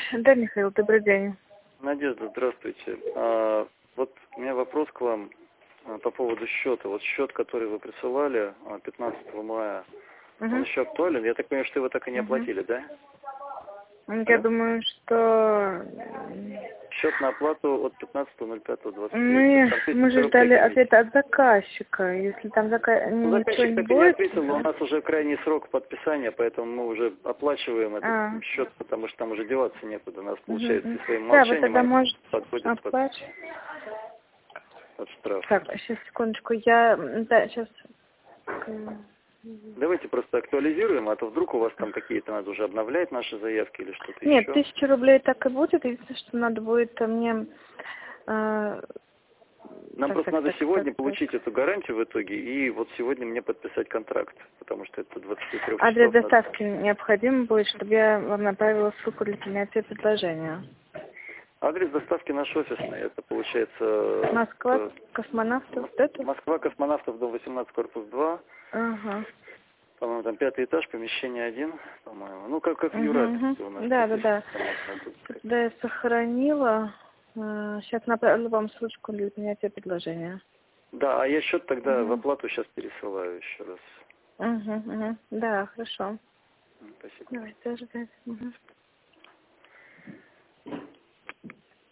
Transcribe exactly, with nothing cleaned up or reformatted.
Да, Михаил, добрый день. Надежда, здравствуйте. А, вот у меня вопрос к вам а, по поводу счета. Вот счет, который вы присылали а, пятнадцатого мая, Угу. он еще актуален? Я так понимаю, что вы так и не Угу. оплатили, да? Я Алло? думаю, что Счет на оплату от пятнадцатого ноль пятого двадцать мы, третьего. мы же ждали ответа от заказчика. Если там зака... Ну, ничего заказчик не так и не будет... ответил, но у нас уже крайний срок подписания, поэтому мы уже оплачиваем этот А. счет, потому что там уже деваться некуда. Нас, Угу. получается, и своим Да, вы молчанием тогда они можете подходят под, оплачивать. под штраф. Так, сейчас, секундочку. Я... Да, сейчас... Давайте просто актуализируем, а то вдруг у вас там какие-то надо уже обновлять наши заявки или что-то Нет, еще. тысяча рублей так и будет. Единственное, что надо будет мне... Э, Нам так, просто так, надо так, сегодня так, получить так. эту гарантию в итоге, и вот сегодня мне подписать контракт, потому что это двадцать три Адрес часов надо. доставки необходим будет, чтобы я вам направила ссылку для принятия предложения. Адрес доставки наш офисный, это получается... Москва, э, космонавтов, вот это? Москва, Космонавтов, дом восемнадцать, корпус два. Ага. По-моему, там пятый этаж, помещение один, по-моему. Ну, как, как в Угу, Юрапинске угу. у нас. Да, Так, да, если да. там можно тут сказать. Да, я сохранила. Сейчас направлю вам ссылочку для принятия предложения. Да, а я счет тогда в Угу. оплату сейчас пересылаю еще раз. Угу, угу. Да, хорошо. М, Спасибо. Давайте, ждать. Угу.